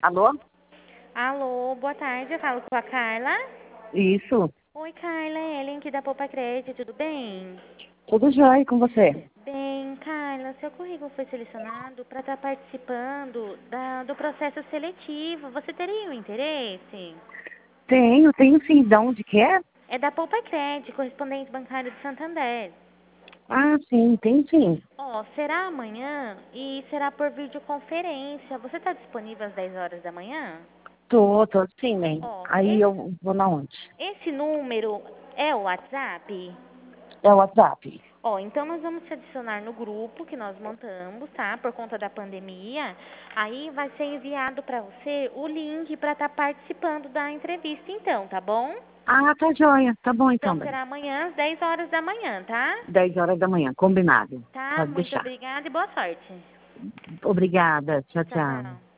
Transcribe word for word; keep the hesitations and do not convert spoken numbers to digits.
Alô? Alô, boa tarde, eu falo com a Carla. Isso. Oi, Carla, é Ellen aqui da Poupa Crédito, tudo bem? Tudo jóia com você? Bem, Carla, seu currículo foi selecionado para estar participando da, do processo seletivo. Você teria um interesse? Tenho, tenho sim. De onde que é? É da Poupa Crédito, correspondente bancário de Santander. Ah, sim, tem sim. Ó, será amanhã e será por videoconferência. Você está disponível às dez horas da manhã? Tô, tô sim, né? Ó, Aí esse, eu vou na onde? esse número é o WhatsApp? É o WhatsApp. Ó, então nós vamos te adicionar no grupo que nós montamos, tá? Por conta da pandemia. Aí vai ser enviado para você o link para estar participando da entrevista, então, tá bom? Ah, tá jóia. Tá bom então, Então Dani. será amanhã às dez horas da manhã, tá? dez horas da manhã, combinado. Tá? Pode Muito deixar. obrigada e boa sorte. Obrigada. Tchau, Tchau, tchau. tchau.